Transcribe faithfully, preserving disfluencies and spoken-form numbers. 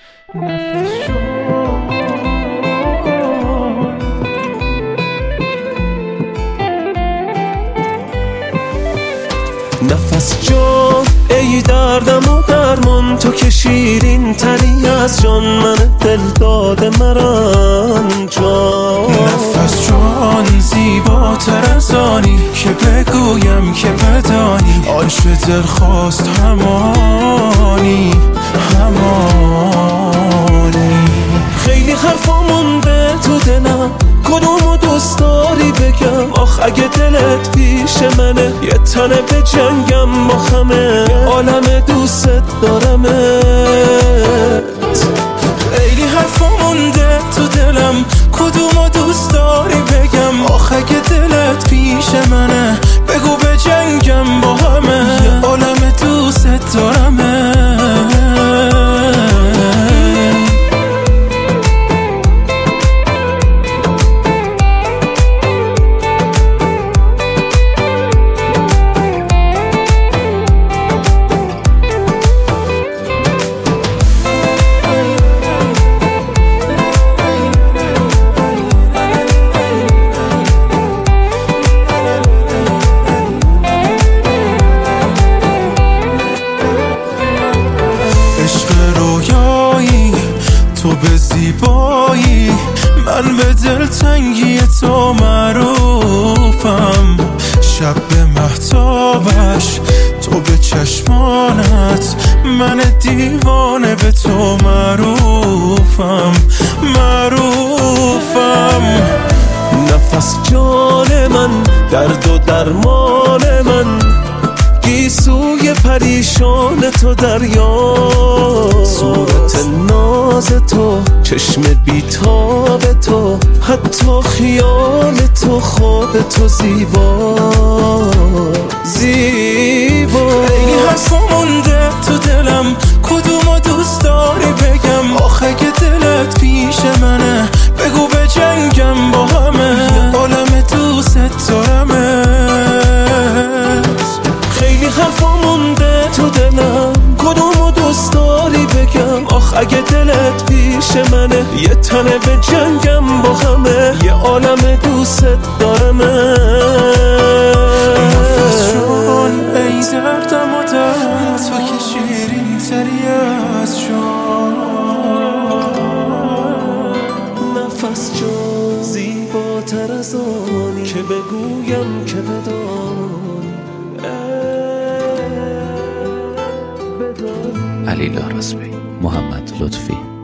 نفس جان نفس جان ای دردم و درمان، تو که شیرین تری از جان، من دل داده مران جان. نفس جان زیباتر از آنی که بگویم که بدانی، آنچه دل خواست همانی همانی. خیلی حرفا مونده تو دلم، کدومو دوست داری بگم؟ آخ اگه دلت پیش منه، یه تنه به جنگم با همه، عالم دوست دارمت. خیلی حرفا مونده تو دلم، کدومو دوست داری بگم؟ آخ اگه دلت پیش منه، بگو به جنگم با همه، یه عالم دوست دارمت. تو به زیبایی، من به دلتنگی تو معروفم. شب به مهتابش، تو به چشمانت، من دیوانه به تو معروفم معروفم. نفس جان من، درد و درمان من، گیسوی پریشان تو دریا، صورت ناز تو، چشم بیتاب تو، حتی خیال تو، خواب تو زیبا زیبا. خیلی حرفا مونده تو دلم، کدومو دوست داری بگم؟ آخه اگه دلت پیش منه، بگو به جنگم با همه، عالم دوست دارمت. خیلی حرفا مونده تو دلم، کدومو دوست داری بگم؟ آخ اگه دلت پیش منه، یه تنه به جنگم با همه، یه عالم دوست دارمت. نفس جان ای دردم و درد، تو که شیرین تری از جان. نفس جان زیباتر از آنی که بگویم که بدانی. علی لارزمی، محمد لطفی.